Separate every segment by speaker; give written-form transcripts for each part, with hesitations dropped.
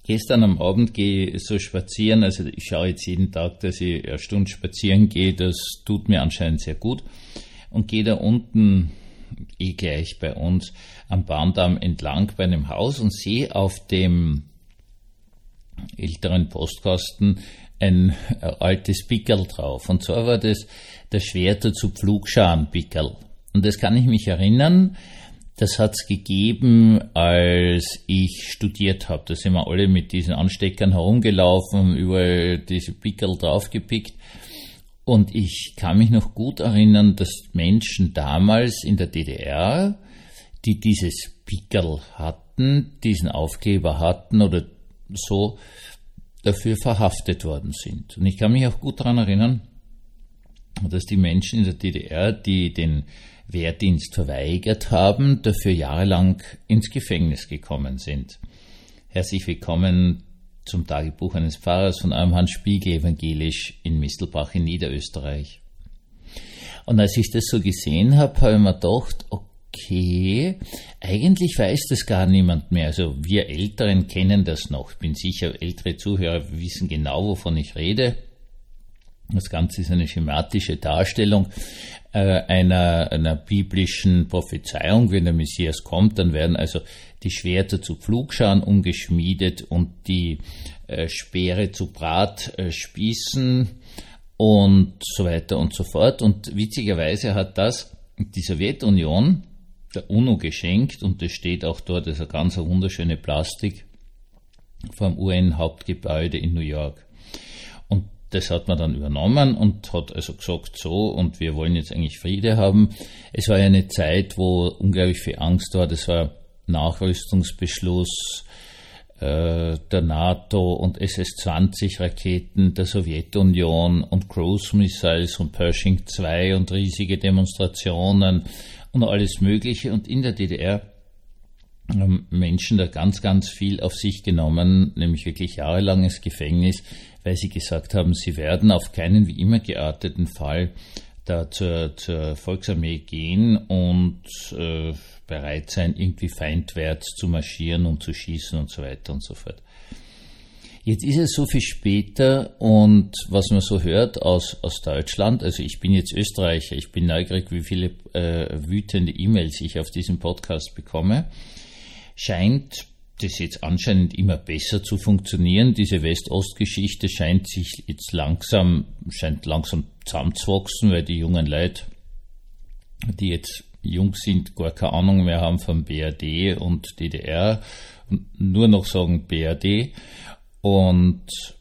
Speaker 1: Gestern am Abend gehe ich so spazieren, also ich schaue jetzt jeden Tag, dass ich eine Stunde spazieren gehe, das tut mir anscheinend sehr gut, und gehe da unten gleich bei uns am Bahndamm entlang bei einem Haus und sehe auf dem älteren Postkasten ein altes Pickerl drauf. Und zwar war das der Schwerter zu Pflugscharen-Pickerl. Und das kann ich mich erinnern, das hat's gegeben, als ich studiert habe. Da sind wir alle mit diesen Ansteckern herumgelaufen, überall diese Pickerl draufgepickt. Und ich kann mich noch gut erinnern, dass Menschen damals in der DDR, die dieses Pickerl hatten, diesen Aufkleber hatten oder so, dafür verhaftet worden sind. Und ich kann mich auch gut daran erinnern, dass die Menschen in der DDR, die den Wehrdienst verweigert haben, dafür jahrelang ins Gefängnis gekommen sind. Herzlich willkommen zum Tagebuch eines Pfarrers von eurem Hans Spiegel, evangelisch in Mistelbach in Niederösterreich. Und als ich das so gesehen habe, habe ich mir gedacht, okay, eigentlich weiß das gar niemand mehr. Also wir Älteren kennen das noch. Ich bin sicher, ältere Zuhörer wissen genau, wovon ich rede. Das Ganze ist eine schematische Darstellung einer biblischen Prophezeiung. Wenn der Messias kommt, dann werden also die Schwerter zu Pflugscharen umgeschmiedet und die Speere zu Bratspießen und so weiter und so fort. Und witzigerweise hat das die Sowjetunion der UNO geschenkt, und das steht auch dort, das ist eine ganz wunderschöne Plastik vom UN-Hauptgebäude in New York. Und das hat man dann übernommen und hat also gesagt, so, und wir wollen jetzt eigentlich Friede haben. Es war ja eine Zeit, wo unglaublich viel Angst war. Das war Nachrüstungsbeschluss der NATO und SS-20-Raketen der Sowjetunion und Cruise Missiles und Pershing II und riesige Demonstrationen und alles Mögliche. Und in der DDR haben Menschen da ganz, ganz viel auf sich genommen, nämlich wirklich jahrelanges Gefängnis, weil sie gesagt haben, sie werden auf keinen wie immer gearteten Fall da zur Volksarmee gehen und bereit sein, irgendwie feindwärts zu marschieren und zu schießen und so weiter und so fort. Jetzt ist es so viel später, und was man so hört aus Deutschland, also ich bin jetzt Österreicher, ich bin neugierig, wie viele wütende E-Mails ich auf diesen Podcast bekomme, scheint das jetzt anscheinend immer besser zu funktionieren. Diese West-Ost-Geschichte scheint langsam zusammenzuwachsen, weil die jungen Leute, die jetzt jung sind, gar keine Ahnung mehr haben von BRD und DDR und nur noch sagen BRD und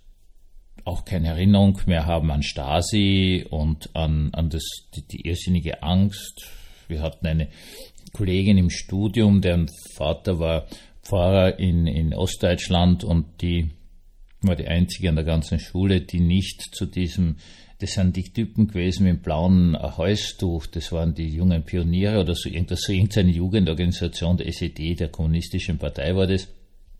Speaker 1: auch keine Erinnerung mehr haben an Stasi und an die irrsinnige Angst. Wir hatten eine Kollegin im Studium, deren Vater war Pfarrer in Ostdeutschland, und die war die einzige an der ganzen Schule, die nicht zu diesem, das sind die Typen gewesen mit dem blauen Halstuch, das waren die jungen Pioniere oder so irgendeine Jugendorganisation der SED, der Kommunistischen Partei war das.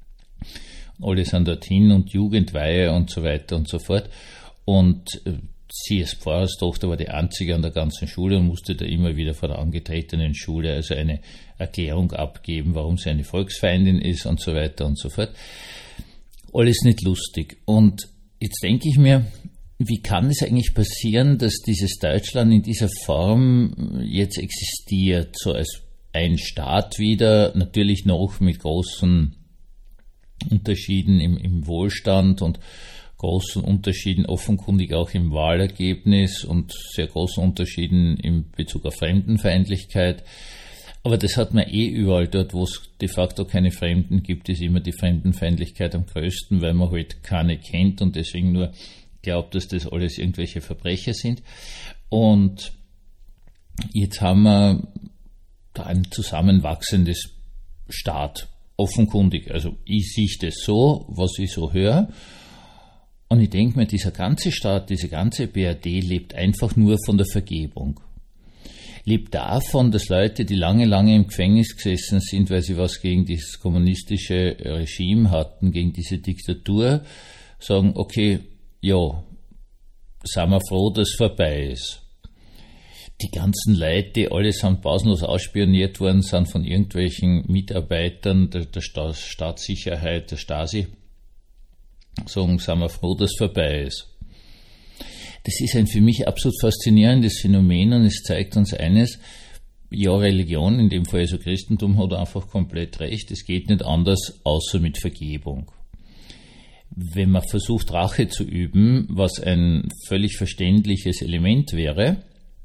Speaker 1: Alle sind dorthin und Jugendweihe und so weiter und so fort. Und sie als Pfarrerstochter war die einzige an der ganzen Schule und musste da immer wieder vor der angetretenen Schule also eine Erklärung abgeben, warum sie eine Volksfeindin ist und so weiter und so fort. Alles nicht lustig. Und jetzt denke ich mir, wie kann es eigentlich passieren, dass dieses Deutschland in dieser Form jetzt existiert, so als ein Staat wieder, natürlich noch mit großen Unterschieden im Wohlstand und großen Unterschieden offenkundig auch im Wahlergebnis und sehr großen Unterschieden in Bezug auf Fremdenfeindlichkeit. Aber das hat man überall dort, wo es de facto keine Fremden gibt, ist immer die Fremdenfeindlichkeit am größten, weil man halt keine kennt und deswegen nur glaubt, dass das alles irgendwelche Verbrecher sind. Und jetzt haben wir da ein zusammenwachsendes Staat, offenkundig. Also ich sehe das so, was ich so höre. Und ich denke mir, dieser ganze Staat, diese ganze BRD lebt einfach nur von der Vergebung. Lebt davon, dass Leute, die lange, lange im Gefängnis gesessen sind, weil sie was gegen dieses kommunistische Regime hatten, gegen diese Diktatur, sagen, okay, ja, sind wir froh, dass es vorbei ist. Die ganzen Leute, die allesamt pausenlos ausspioniert worden sind von irgendwelchen Mitarbeitern der Staatssicherheit, der Stasi, sagen, sind wir froh, dass es vorbei ist. Das ist ein für mich absolut faszinierendes Phänomen und es zeigt uns eines, ja, Religion, in dem Fall also Christentum, hat einfach komplett recht, es geht nicht anders, außer mit Vergebung. Wenn man versucht, Rache zu üben, was ein völlig verständliches Element wäre,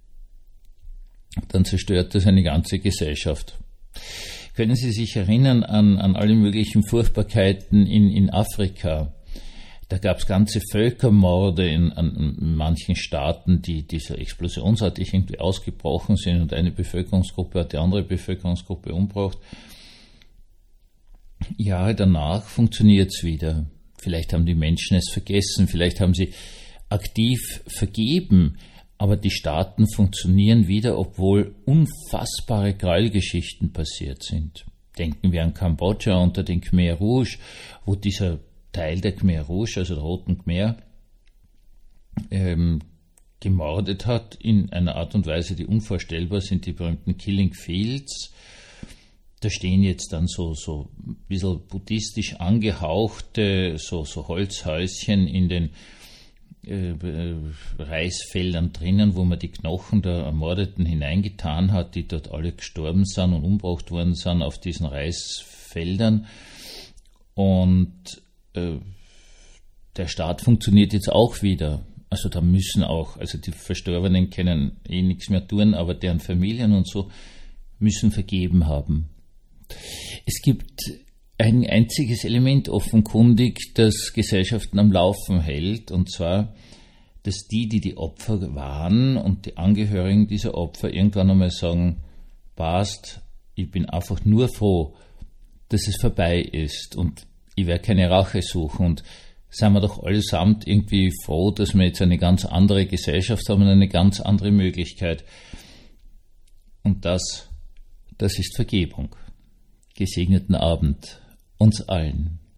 Speaker 1: dann zerstört das eine ganze Gesellschaft. Können Sie sich erinnern an alle möglichen Furchtbarkeiten in Afrika? Da gab es ganze Völkermorde an manchen Staaten, die so explosionsartig irgendwie ausgebrochen sind und eine Bevölkerungsgruppe hat die andere Bevölkerungsgruppe umgebracht. Jahre danach funktioniert es wieder. Vielleicht haben die Menschen es vergessen, vielleicht haben sie aktiv vergeben, aber die Staaten funktionieren wieder, obwohl unfassbare Gräuelgeschichten passiert sind. Denken wir an Kambodscha unter den Khmer Rouge, wo dieser Teil der Khmer Rouge, also der Roten Khmer, gemordet hat in einer Art und Weise, die unvorstellbar sind, die berühmten Killing Fields. Da stehen jetzt dann so ein bisschen buddhistisch angehauchte, so Holzhäuschen in den Reisfeldern drinnen, wo man die Knochen der Ermordeten hineingetan hat, die dort alle gestorben sind und umgebracht worden sind auf diesen Reisfeldern. Und der Staat funktioniert jetzt auch wieder. Also da müssen auch, also die Verstorbenen können nichts mehr tun, aber deren Familien und so müssen vergeben haben. Es gibt ein einziges Element offenkundig, das Gesellschaften am Laufen hält, und zwar, dass die Opfer waren und die Angehörigen dieser Opfer irgendwann einmal sagen, passt, ich bin einfach nur froh, dass es vorbei ist und ich werde keine Rache suchen, und sind wir doch allesamt irgendwie froh, dass wir jetzt eine ganz andere Gesellschaft haben und eine ganz andere Möglichkeit. Und das ist Vergebung. Gesegneten Abend uns allen.